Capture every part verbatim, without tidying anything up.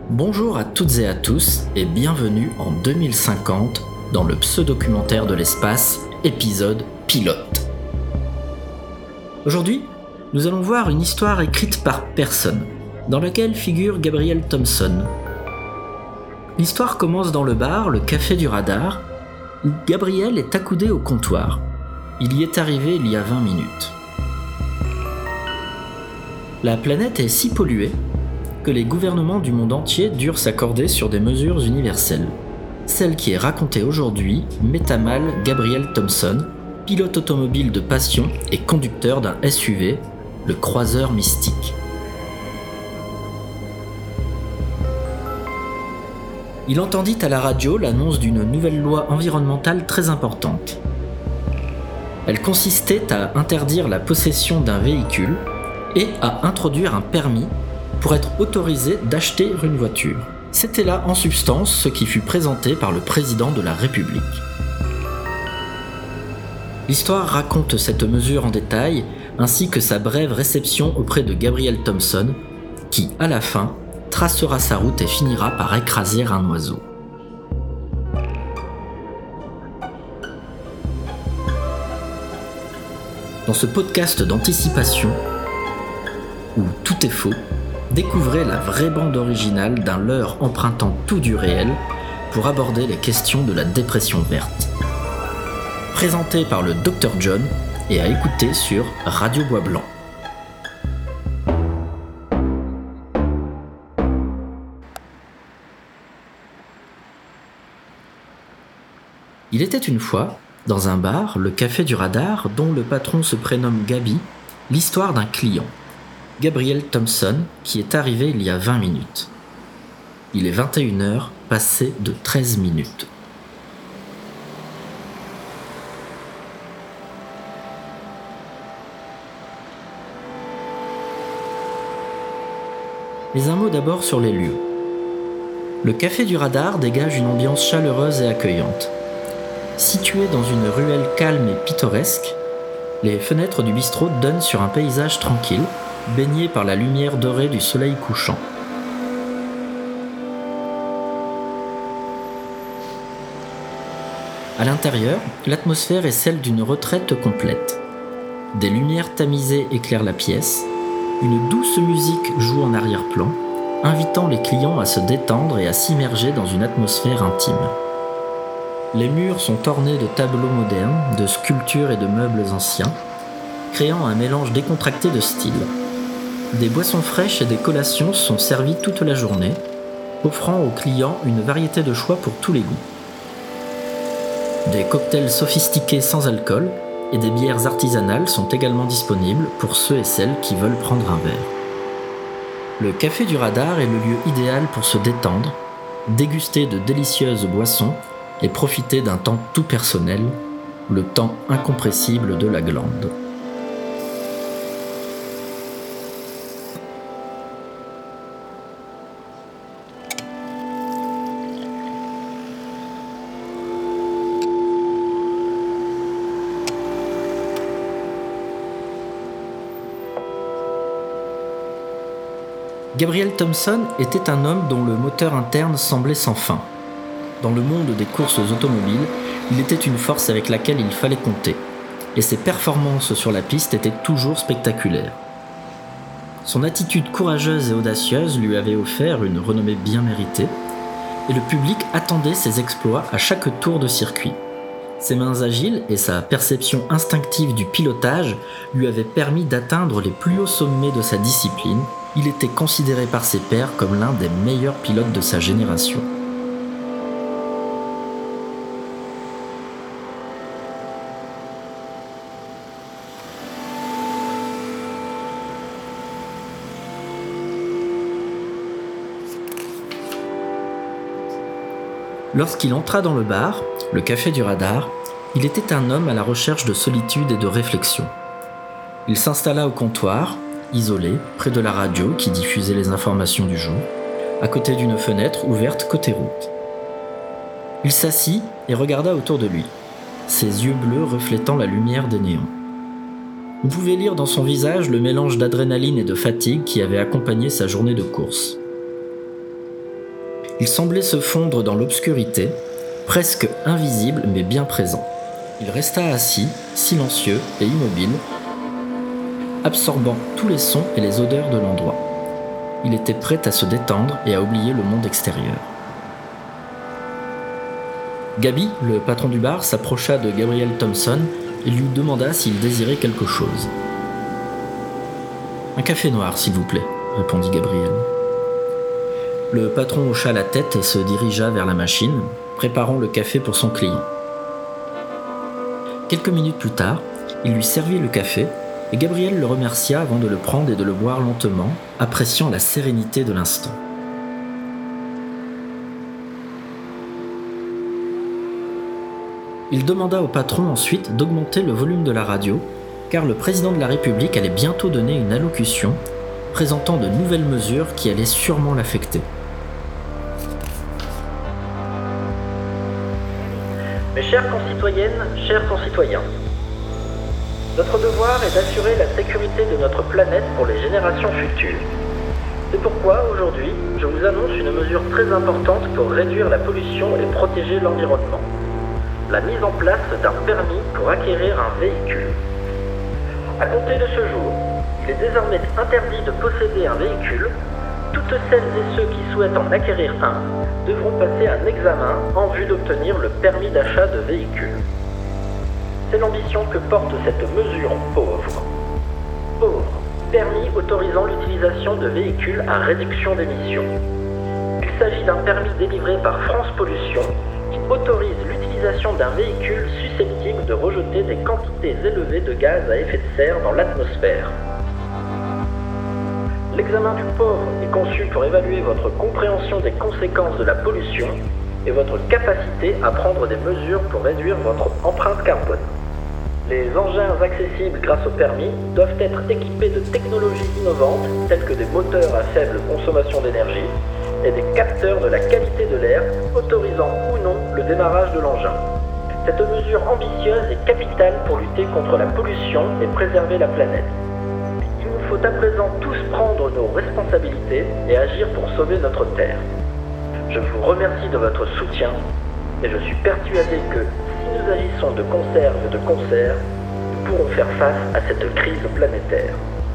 Bonjour à toutes et à tous et bienvenue en deux mille cinquante dans le pseudo-documentaire de l'espace, épisode pilote. Aujourd'hui, nous allons voir une histoire écrite par personne, dans laquelle figure Gabriel Thompson. L'histoire commence dans le bar, le Café du Radar, où Gabriel est accoudé au comptoir. Il y est arrivé il y a vingt minutes. La planète est si polluée que les gouvernements du monde entier durent s'accorder sur des mesures universelles. Celle qui est racontée aujourd'hui met à mal Gabriel Thompson, pilote automobile de passion et conducteur d'un S U V, le Croiseur Mystique. Il entendit à la radio l'annonce d'une nouvelle loi environnementale très importante. Elle consistait à interdire la possession d'un véhicule et à introduire un permis pour être autorisé d'acheter une voiture. C'était là en substance ce qui fut présenté par le président de la République. L'histoire raconte cette mesure en détail, ainsi que sa brève réception auprès de Gabriel Thompson, qui, à la fin, tracera sa route et finira par écraser un oiseau. Dans ce podcast d'anticipation, où tout est faux, découvrez la vraie bande originale d'un leurre empruntant tout du réel pour aborder les questions de la dépression verte. Présenté par le docteur John et à écouter sur Radio Bois Blanc. Il était une fois, dans un bar, le Café du Radar, dont le patron se prénomme Gabi, l'histoire d'un client, Gabriel Thompson, qui est arrivé il y a vingt minutes. Il est vingt et une heures, passé de treize minutes. Mais un mot d'abord sur les lieux. Le Café du Radar dégage une ambiance chaleureuse et accueillante. Situé dans une ruelle calme et pittoresque, les fenêtres du bistrot donnent sur un paysage tranquille, baigné par la lumière dorée du soleil couchant. À l'intérieur, l'atmosphère est celle d'une retraite complète. Des lumières tamisées éclairent la pièce, une douce musique joue en arrière-plan, invitant les clients à se détendre et à s'immerger dans une atmosphère intime. Les murs sont ornés de tableaux modernes, de sculptures et de meubles anciens, créant un mélange décontracté de styles. Des boissons fraîches et des collations sont servies toute la journée, offrant aux clients une variété de choix pour tous les goûts. Des cocktails sophistiqués sans alcool et des bières artisanales sont également disponibles pour ceux et celles qui veulent prendre un verre. Le Café du Radar est le lieu idéal pour se détendre, déguster de délicieuses boissons et profiter d'un temps tout personnel, le temps incompressible de la glande. Gabriel Thompson était un homme dont le moteur interne semblait sans fin. Dans le monde des courses automobiles, il était une force avec laquelle il fallait compter, et ses performances sur la piste étaient toujours spectaculaires. Son attitude courageuse et audacieuse lui avait offert une renommée bien méritée, et le public attendait ses exploits à chaque tour de circuit. Ses mains agiles et sa perception instinctive du pilotage lui avaient permis d'atteindre les plus hauts sommets de sa discipline. Il était considéré par ses pairs comme l'un des meilleurs pilotes de sa génération. Lorsqu'il entra dans le bar, le Café du Radar, il était un homme à la recherche de solitude et de réflexion. Il s'installa au comptoir, isolé, près de la radio qui diffusait les informations du jour, à côté d'une fenêtre ouverte côté route. Il s'assit et regarda autour de lui, ses yeux bleus reflétant la lumière des néons. On pouvait lire dans son visage le mélange d'adrénaline et de fatigue qui avait accompagné sa journée de course. Il semblait se fondre dans l'obscurité, presque invisible mais bien présent. Il resta assis, silencieux et immobile, absorbant tous les sons et les odeurs de l'endroit. Il était prêt à se détendre et à oublier le monde extérieur. Gaby, le patron du bar, s'approcha de Gabriel Thompson et lui demanda s'il désirait quelque chose. « Un café noir, s'il vous plaît », répondit Gabriel. Le patron hocha la tête et se dirigea vers la machine, préparant le café pour son client. Quelques minutes plus tard, il lui servit le café et Gabriel le remercia avant de le prendre et de le boire lentement, appréciant la sérénité de l'instant. Il demanda au patron ensuite d'augmenter le volume de la radio, car le président de la République allait bientôt donner une allocution présentant de nouvelles mesures qui allaient sûrement l'affecter. Mes chères concitoyennes, chers concitoyens, notre devoir est d'assurer la sécurité de notre planète pour les générations futures. C'est pourquoi, aujourd'hui, je vous annonce une mesure très importante pour réduire la pollution et protéger l'environnement. La mise en place d'un permis pour acquérir un véhicule. À compter de ce jour, il est désormais interdit de posséder un véhicule. Toutes celles et ceux qui souhaitent en acquérir un devront passer un examen en vue d'obtenir le permis d'achat de véhicule. C'est l'ambition que porte cette mesure pauvre. Pauvre, permis autorisant l'utilisation de véhicules à réduction d'émissions. Il s'agit d'un permis délivré par France Pollution qui autorise l'utilisation d'un véhicule susceptible de rejeter des quantités élevées de gaz à effet de serre dans l'atmosphère. L'examen du pauvre est conçu pour évaluer votre compréhension des conséquences de la pollution et votre capacité à prendre des mesures pour réduire votre empreinte carbone. Les engins accessibles grâce au permis doivent être équipés de technologies innovantes telles que des moteurs à faible consommation d'énergie et des capteurs de la qualité de l'air autorisant ou non le démarrage de l'engin. Cette mesure ambitieuse est capitale pour lutter contre la pollution et préserver la planète. Il nous faut à présent tous prendre nos responsabilités et agir pour sauver notre Terre. Je vous remercie de votre soutien et je suis persuadé que si nous agissons de concert et de concert, nous pourrons faire face à cette crise planétaire.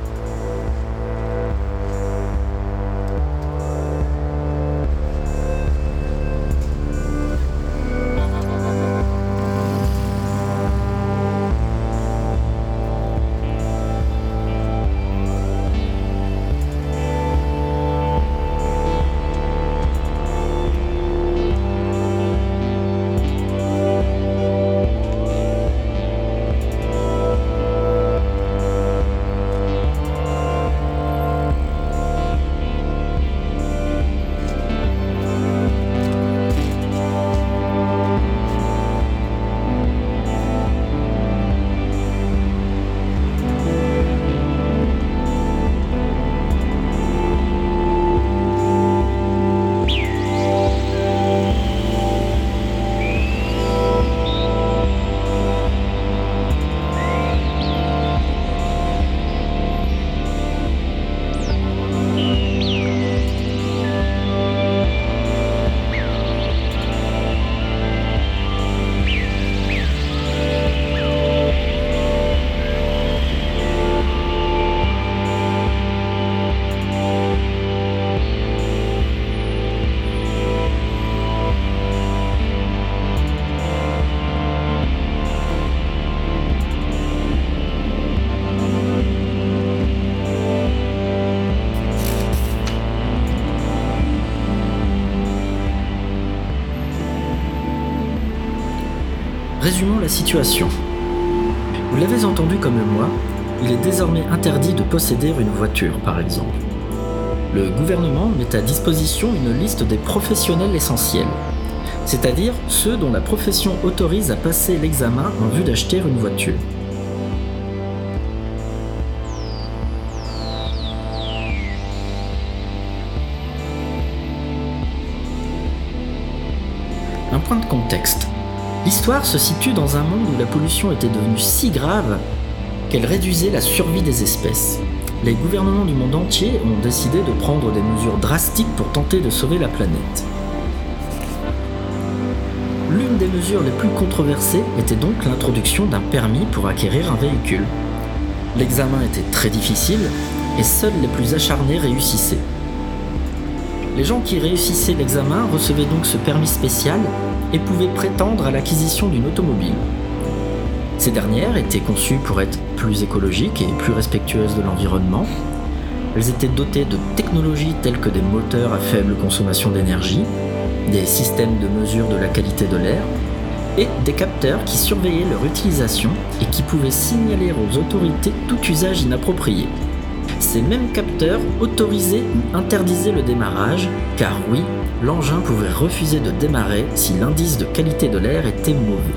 Résumons la situation. Vous l'avez entendu comme moi, il est désormais interdit de posséder une voiture, par exemple. Le gouvernement met à disposition une liste des professionnels essentiels, c'est-à-dire ceux dont la profession autorise à passer l'examen en vue d'acheter une voiture. Un point de contexte. L'histoire se situe dans un monde où la pollution était devenue si grave qu'elle réduisait la survie des espèces. Les gouvernements du monde entier ont décidé de prendre des mesures drastiques pour tenter de sauver la planète. L'une des mesures les plus controversées était donc l'introduction d'un permis pour acquérir un véhicule. L'examen était très difficile et seuls les plus acharnés réussissaient. Les gens qui réussissaient l'examen recevaient donc ce permis spécial et pouvaient prétendre à l'acquisition d'une automobile. Ces dernières étaient conçues pour être plus écologiques et plus respectueuses de l'environnement. Elles étaient dotées de technologies telles que des moteurs à faible consommation d'énergie, des systèmes de mesure de la qualité de l'air et des capteurs qui surveillaient leur utilisation et qui pouvaient signaler aux autorités tout usage inapproprié. Ces mêmes capteurs autorisaient ou interdisaient le démarrage, car oui, l'engin pouvait refuser de démarrer si l'indice de qualité de l'air était mauvais.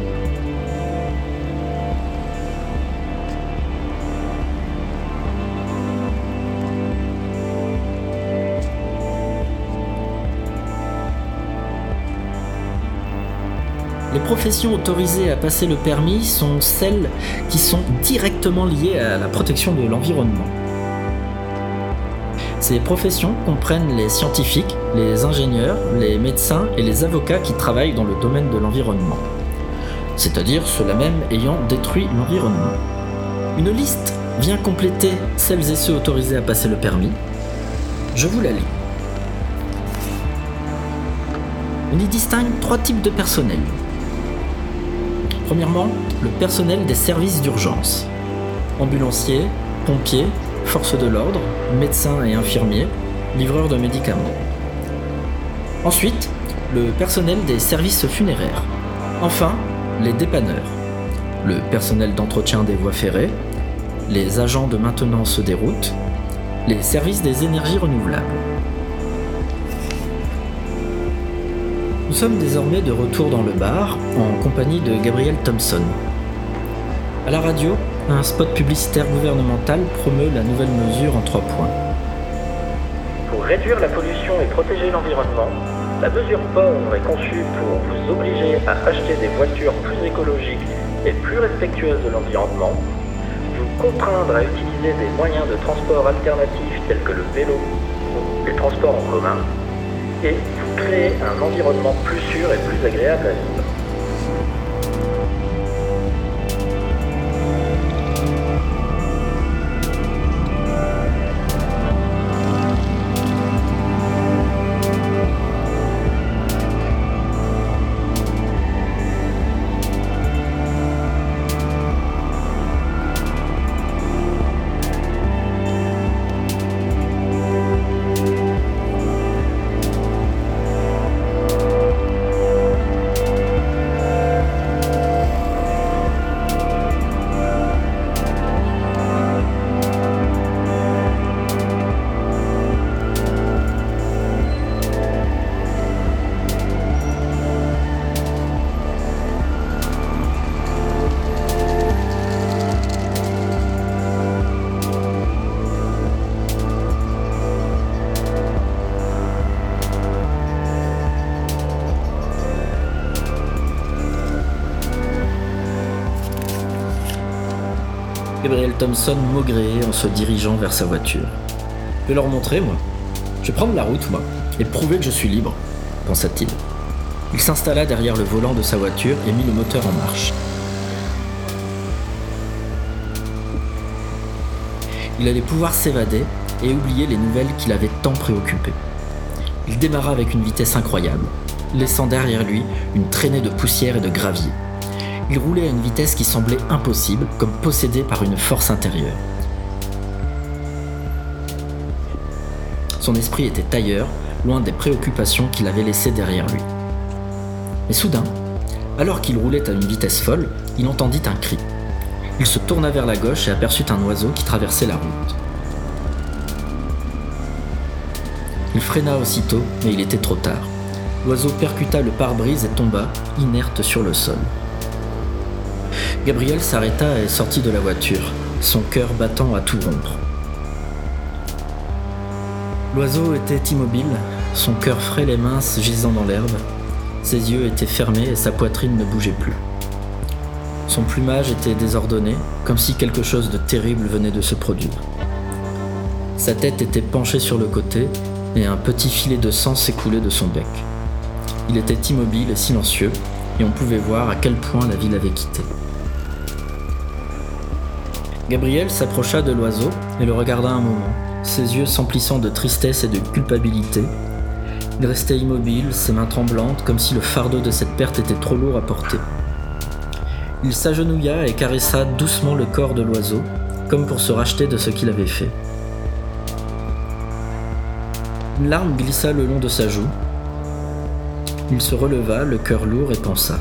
Les professions autorisées à passer le permis sont celles qui sont directement liées à la protection de l'environnement. Ces professions comprennent les scientifiques, les ingénieurs, les médecins et les avocats qui travaillent dans le domaine de l'environnement, c'est-à-dire ceux-là même ayant détruit l'environnement. Une liste vient compléter celles et ceux autorisés à passer le permis. Je vous la lis. On y distingue trois types de personnel. Premièrement, le personnel des services d'urgence. Ambulanciers, pompiers, forces de l'ordre, médecins et infirmiers, livreurs de médicaments. Ensuite, le personnel des services funéraires. Enfin, les dépanneurs. Le personnel d'entretien des voies ferrées, les agents de maintenance des routes, les services des énergies renouvelables. Nous sommes désormais de retour dans le bar, en compagnie de Gabriel Thompson. À la radio, un spot publicitaire gouvernemental promeut la nouvelle mesure en trois points. Pour réduire la pollution et protéger l'environnement, la mesure pauvre est conçue pour vous obliger à acheter des voitures plus écologiques et plus respectueuses de l'environnement, vous contraindre à utiliser des moyens de transport alternatifs tels que le vélo ou les transports en commun, et vous créer un environnement plus sûr et plus agréable à vivre. Gabriel Thompson maugréait en se dirigeant vers sa voiture. Je vais leur montrer, moi. Je vais prendre la route, moi, et prouver que je suis libre, pensa-t-il. Il s'installa derrière le volant de sa voiture et mit le moteur en marche. Il allait pouvoir s'évader et oublier les nouvelles qui l'avaient tant préoccupé. Il démarra avec une vitesse incroyable, laissant derrière lui une traînée de poussière et de gravier. Il roulait à une vitesse qui semblait impossible, comme possédé par une force intérieure. Son esprit était ailleurs, loin des préoccupations qu'il avait laissées derrière lui. Mais soudain, alors qu'il roulait à une vitesse folle, il entendit un cri. Il se tourna vers la gauche et aperçut un oiseau qui traversait la route. Il freina aussitôt, mais il était trop tard. L'oiseau percuta le pare-brise et tomba, inerte sur le sol. Gabriel s'arrêta et sortit de la voiture, son cœur battant à tout rompre. L'oiseau était immobile, son cœur frêle et mince gisant dans l'herbe. Ses yeux étaient fermés et sa poitrine ne bougeait plus. Son plumage était désordonné, comme si quelque chose de terrible venait de se produire. Sa tête était penchée sur le côté et un petit filet de sang s'écoulait de son bec. Il était immobile et silencieux, et on pouvait voir à quel point la ville avait quitté. Gabriel s'approcha de l'oiseau et le regarda un moment, ses yeux s'emplissant de tristesse et de culpabilité. Il restait immobile, ses mains tremblantes, comme si le fardeau de cette perte était trop lourd à porter. Il s'agenouilla et caressa doucement le corps de l'oiseau, comme pour se racheter de ce qu'il avait fait. Une larme glissa le long de sa joue. Il se releva, le cœur lourd, et pensa.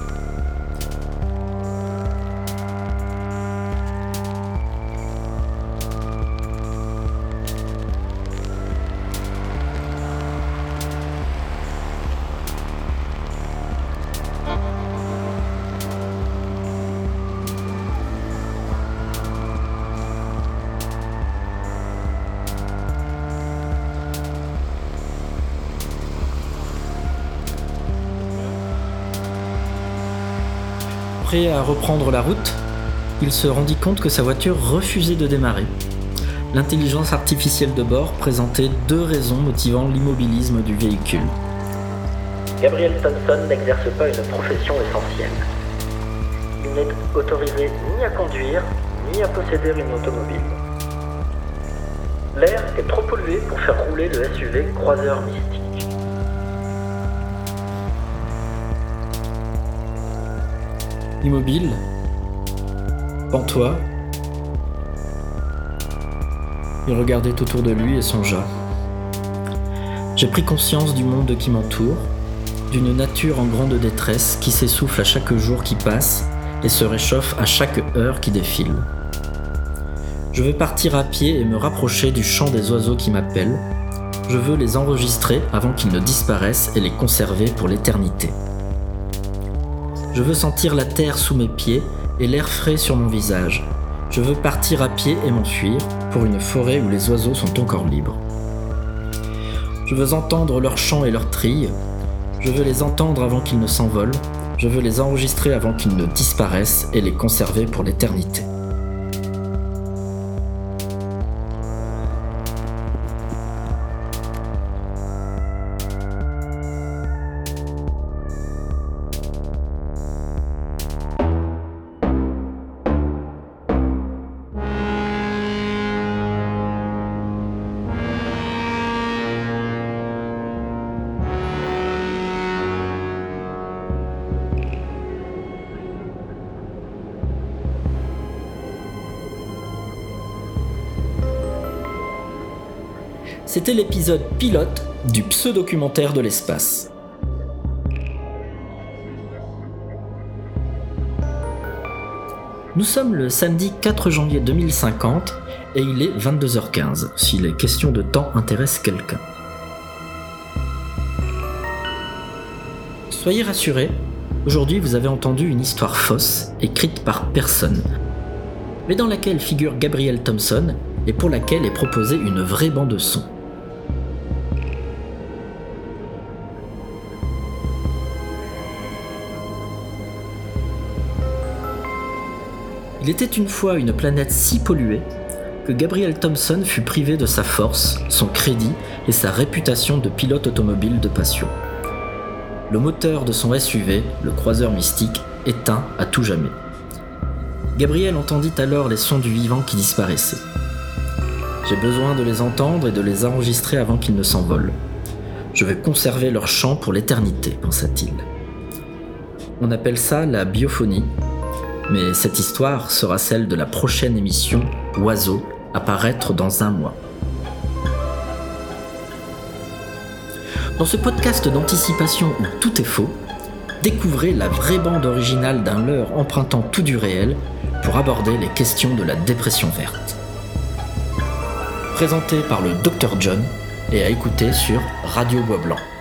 Prêt à reprendre la route, il se rendit compte que sa voiture refusait de démarrer. L'intelligence artificielle de bord présentait deux raisons motivant l'immobilisme du véhicule. Gabriel Thompson n'exerce pas une profession essentielle. Il n'est autorisé ni à conduire, ni à posséder une automobile. L'air est trop pollué pour faire rouler le S U V Croiseur Mystique. Immobile, pantois, il regardait autour de lui et songea. J'ai pris conscience du monde qui m'entoure, d'une nature en grande détresse qui s'essouffle à chaque jour qui passe et se réchauffe à chaque heure qui défile. Je veux partir à pied et me rapprocher du chant des oiseaux qui m'appellent. Je veux les enregistrer avant qu'ils ne disparaissent et les conserver pour l'éternité. Je veux sentir la terre sous mes pieds et l'air frais sur mon visage. Je veux partir à pied et m'enfuir pour une forêt où les oiseaux sont encore libres. Je veux entendre leurs chants et leurs trilles. Je veux les entendre avant qu'ils ne s'envolent. Je veux les enregistrer avant qu'ils ne disparaissent et les conserver pour l'éternité. C'était l'épisode pilote du pseudo-documentaire de l'espace. Nous sommes le samedi quatre janvier deux mille cinquante et il est vingt-deux heures quinze, si les questions de temps intéressent quelqu'un. Soyez rassurés, aujourd'hui vous avez entendu une histoire fausse, écrite par personne, mais dans laquelle figure Gabriel Thompson et pour laquelle est proposée une vraie bande-son. Il était une fois une planète si polluée que Gabriel Thompson fut privé de sa force, son crédit et sa réputation de pilote automobile de passion. Le moteur de son S U V, le Croiseur Mystique, éteint à tout jamais. Gabriel entendit alors les sons du vivant qui disparaissaient. « J'ai besoin de les entendre et de les enregistrer avant qu'ils ne s'envolent. Je vais conserver leur chant pour l'éternité, pensa-t-il. On appelle ça la biophonie. Mais cette histoire sera celle de la prochaine émission Oiseaux, à paraître dans un mois. Dans ce podcast d'anticipation où tout est faux, découvrez la vraie bande originale d'un leurre empruntant tout du réel pour aborder les questions de la dépression verte. Présenté par le docteur John et à écouter sur Radio Bois Blanc.